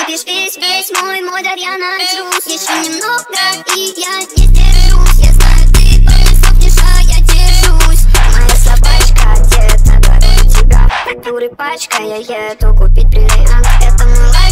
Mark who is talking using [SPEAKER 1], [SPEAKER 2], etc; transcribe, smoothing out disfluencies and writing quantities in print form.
[SPEAKER 1] выпьешь весь мой дар, я нажрусь. Еще немного, и я не сдержусь. Я знаю, ты помнишь слов, я держусь. Моя собачка одета, говорю тебя. Как дуры пачка, я еду купить бриллиант. Это мой